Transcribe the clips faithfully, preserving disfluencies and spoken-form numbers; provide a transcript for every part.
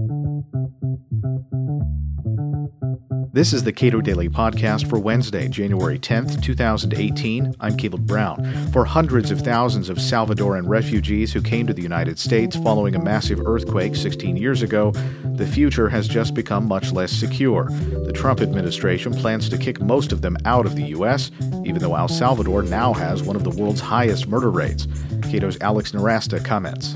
This is the Cato Daily Podcast for Wednesday, January tenth, twenty eighteen. I'm Caleb Brown. For hundreds of thousands of Salvadoran refugees who came to the United States following a massive earthquake sixteen years ago, the future has just become much less secure. The Trump administration plans to kick most of them out of the U S, even though El Salvador now has one of the world's highest murder rates. Cato's Alex Narasta comments.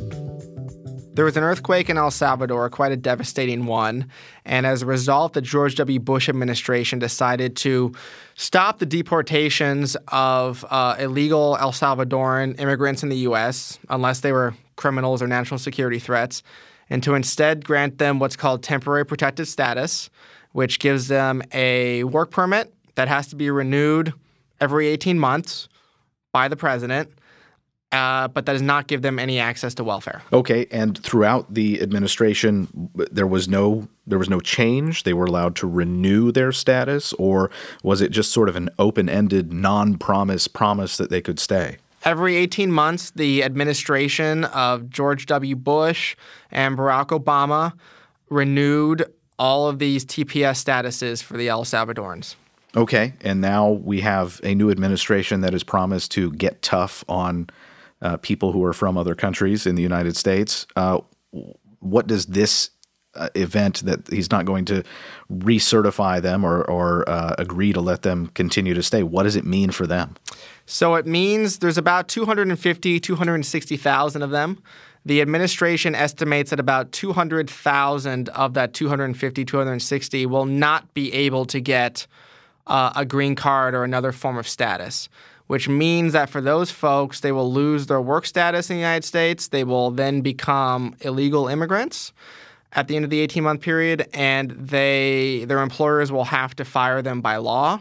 There was an earthquake in El Salvador, quite a devastating one, and as a result, the George W. Bush administration decided to stop the deportations of uh, illegal El Salvadoran immigrants in the U S, unless they were criminals or national security threats, and to instead grant them what's called temporary protected status, which gives them a work permit that has to be renewed every eighteen months by the president. Uh, but that does not give them any access to welfare. Okay, and throughout the administration, there was no there was no change. They were allowed to renew their status, or was it just sort of an open-ended, non-promise promise that they could stay? Every eighteen months, the administration of George W. Bush and Barack Obama renewed all of these T P S statuses for the El Salvadorans. Okay, and now we have a new administration that has promised to get tough on Uh, people who are from other countries in the United States. Uh, what does this uh, event that he's not going to recertify them or, or uh, agree to let them continue to stay, what does it mean for them? So it means there's about two hundred fifty, two hundred sixty thousand of them. The administration estimates that about two hundred thousand of that two hundred fifty, two hundred sixty will not be able to get uh, a green card or another form of status, which means that for those folks, they will lose their work status in the United States. They will then become illegal immigrants at the end of the eighteen-month period, and they their employers will have to fire them by law.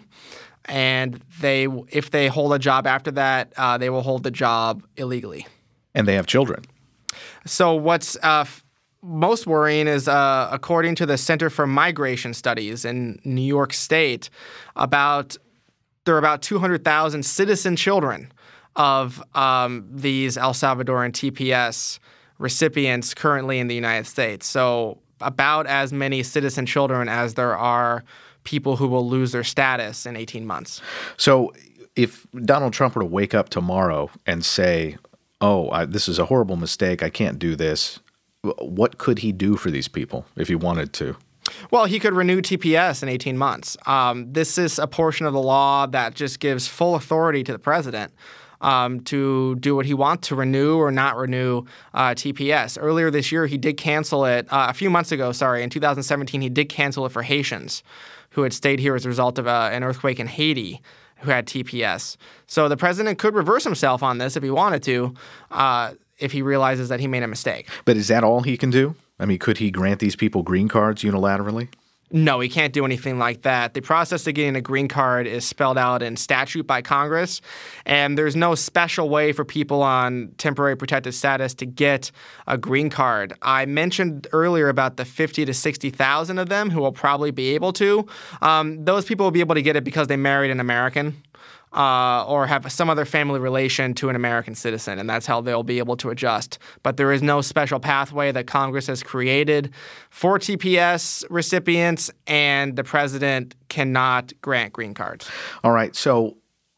And they, if they hold a job after that, uh, they will hold the job illegally. And they have children. So what's uh, f- most worrying is, uh, according to the Center for Migration Studies in New York State, about there are about two hundred thousand citizen children of um, these El Salvadoran T P S recipients currently in the United States. So about as many citizen children as there are people who will lose their status in eighteen months. So if Donald Trump were to wake up tomorrow and say, oh, I, this is a horrible mistake, I can't do this, what could he do for these people if he wanted to? Well, he could renew T P S in eighteen months. Um, this is a portion of the law that just gives full authority to the president um, to do what he wants, to renew or not renew uh, T P S. Earlier this year, he did cancel it. Uh, a few months ago, sorry, in two thousand seventeen, he did cancel it for Haitians who had stayed here as a result of uh, an earthquake in Haiti who had T P S. So the president could reverse himself on this if he wanted to, uh, if he realizes that he made a mistake. But is that all he can do? I mean, could he grant these people green cards unilaterally? No, he can't do anything like that. The process of getting a green card is spelled out in statute by Congress, and there's no special way for people on temporary protected status to get a green card. I mentioned earlier about the fifty to sixty thousand of them who will probably be able to. Um, those people will be able to get it because they married an American. Uh, or have some other family relation to an American citizen, and that's how they'll be able to adjust. But there is no special pathway that Congress has created for T P S recipients, and the president cannot grant green cards. All right, so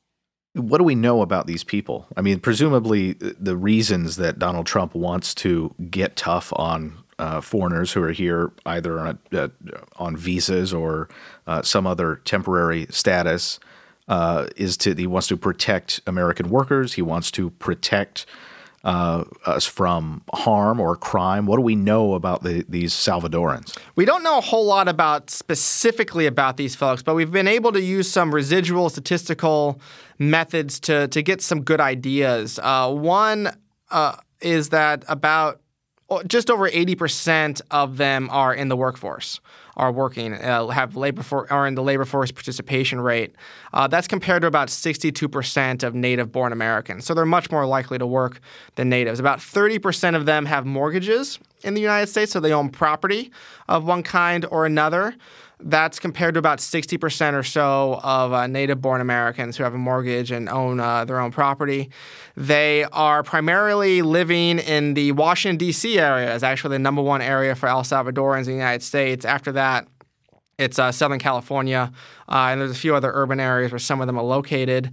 what do we know about these people? I mean, presumably the reasons that Donald Trump wants to get tough on uh, foreigners who are here either on, uh, on visas or uh, some other temporary status Uh, is to he wants to protect American workers. He wants to protect uh, us from harm or crime. What do we know about the, these Salvadorans? We don't know a whole lot about specifically about these folks, but we've been able to use some residual statistical methods to to get some good ideas. Uh, one uh, is that about just over eighty percent of them are in the workforce, are working, uh, have labor for, are in the labor force participation rate. Uh, that's compared to about sixty-two percent of native-born Americans. So they're much more likely to work than natives. About thirty percent of them have mortgages in the United States, so they own property of one kind or another. That's compared to about sixty percent or so of uh, native-born Americans who have a mortgage and own uh, their own property. They are primarily living in the Washington, D C area is actually the number one area for El Salvadorans in the United States. After that, it's uh, Southern California, uh, and there's a few other urban areas where some of them are located.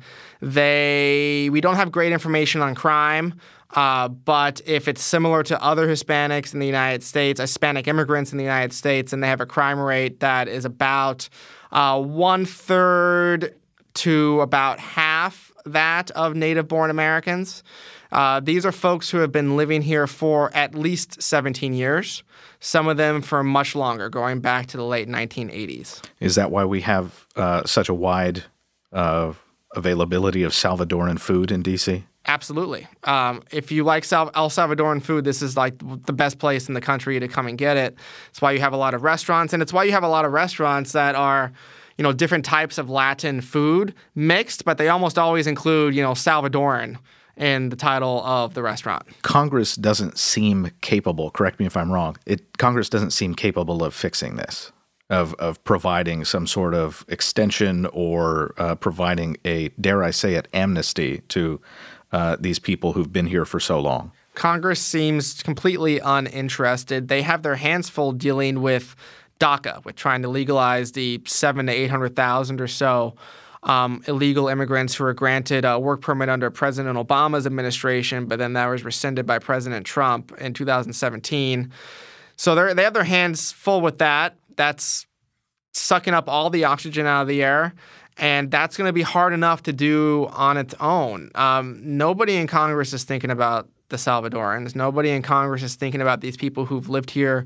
They we don't have great information on crime. Uh, but if it's similar to other Hispanics in the United States, Hispanic immigrants in the United States, and they have a crime rate that is about uh, one-third to about half that of native-born Americans. Uh, these are folks who have been living here for at least seventeen years, some of them for much longer, going back to the late nineteen eighties. Is that why we have uh, such a wide uh, availability of Salvadoran food in D C? Absolutely. Um, if you like Sal- El Salvadoran food, this is like the best place in the country to come and get it. It's why you have a lot of restaurants, and it's why you have a lot of restaurants that are, you know, different types of Latin food mixed, but they almost always include, you know, Salvadoran in the title of the restaurant. Congress doesn't seem capable, correct me if I'm wrong, it Congress doesn't seem capable of fixing this, of of providing some sort of extension or uh, providing a, dare I say it, amnesty to Uh, these people who've been here for so long. Congress seems completely uninterested. They have their hands full dealing with DACA, with trying to legalize the seven to eight hundred thousand or so um, illegal immigrants who were granted a work permit under President Obama's administration, but then that was rescinded by President Trump in two thousand seventeen. So they they have their hands full with that. That's sucking up all the oxygen out of the air. And that's going to be hard enough to do on its own. Um, nobody in Congress is thinking about the Salvadorans. Nobody in Congress is thinking about these people who've lived here,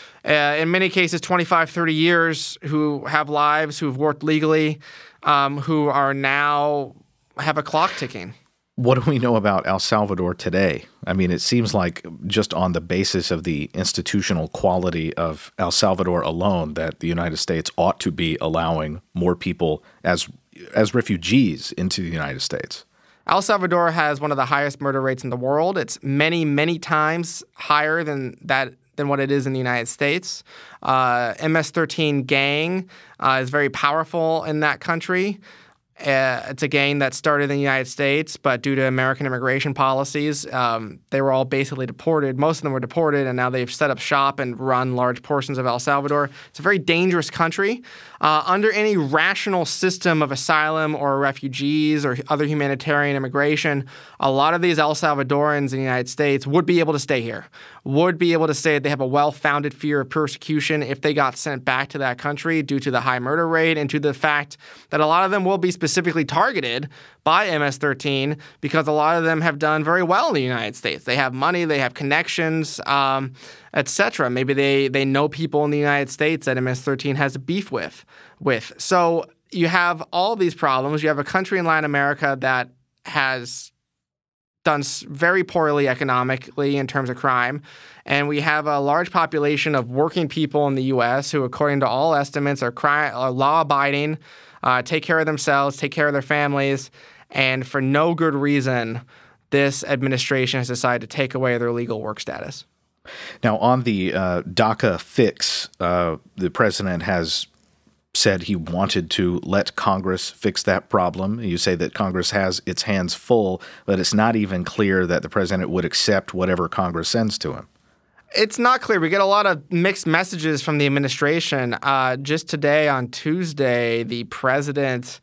uh, in many cases, twenty-five, thirty years, who have lives, who've worked legally, um, who are now have a clock ticking. What do we know about El Salvador today? I mean, it seems like just on the basis of the institutional quality of El Salvador alone that the United States ought to be allowing more people as as refugees into the United States. El Salvador has one of the highest murder rates in the world. It's many, many times higher than that than what it is in the United States. Uh, M S thirteen gang uh, is very powerful in that country. Uh, it's a gang that started in the United States, but due to American immigration policies, um, they were all basically deported. Most of them were deported, and now they've set up shop and run large portions of El Salvador. It's a very dangerous country. Uh, under any rational system of asylum or refugees or other humanitarian immigration, a lot of these El Salvadorans in the United States would be able to stay here, would be able to say they have a well-founded fear of persecution if they got sent back to that country due to the high murder rate and to the fact that a lot of them will be specifically targeted by M S thirteen because a lot of them have done very well in the United States. They have money, they have connections, um, et cetera. Maybe they they know people in the United States that M S thirteen has a beef with. with. So you have all these problems. You have a country in Latin America that has done very poorly economically in terms of crime. And we have a large population of working people in the U S who, according to all estimates, are, cri- are law-abiding, uh, take care of themselves, take care of their families. And for no good reason, this administration has decided to take away their legal work status. Now, on the uh, DACA fix, uh, the president has said he wanted to let Congress fix that problem. You say that Congress has its hands full, but it's not even clear that the president would accept whatever Congress sends to him. It's not clear. We get a lot of mixed messages from the administration. Uh, just today on Tuesday, the president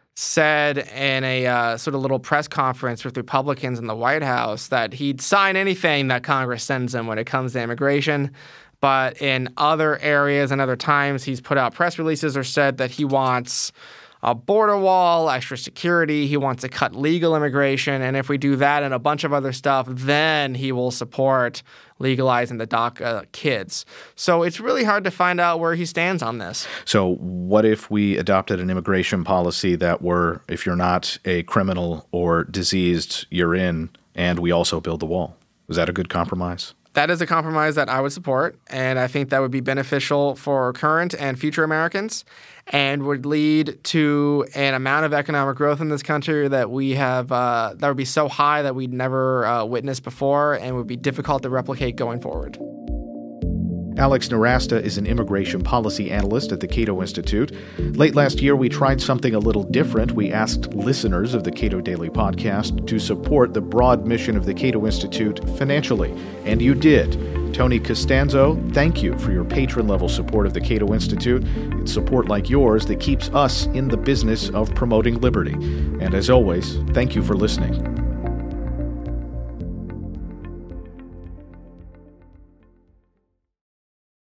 said in a uh, sort of little press conference with Republicans in the White House that he'd sign anything that Congress sends him when it comes to immigration. But in other areas and other times, he's put out press releases or said that he wants a border wall, extra security. He wants to cut legal immigration. And if we do that and a bunch of other stuff, then he will support legalizing the DACA kids. So it's really hard to find out where he stands on this. So what if we adopted an immigration policy that were, if you're not a criminal or diseased, you're in, and we also build the wall? Is that a good compromise? That is a compromise that I would support, and I think that would be beneficial for current and future Americans and would lead to an amount of economic growth in this country that we have uh, that would be so high that we'd never uh, witnessed before and would be difficult to replicate going forward. Alex Nowrasteh is an immigration policy analyst at the Cato Institute. Late last year, we tried something a little different. We asked listeners of the Cato Daily Podcast to support the broad mission of the Cato Institute financially, and you did. Tony Costanzo, thank you for your patron-level support of the Cato Institute. It's support like yours that keeps us in the business of promoting liberty. And as always, thank you for listening.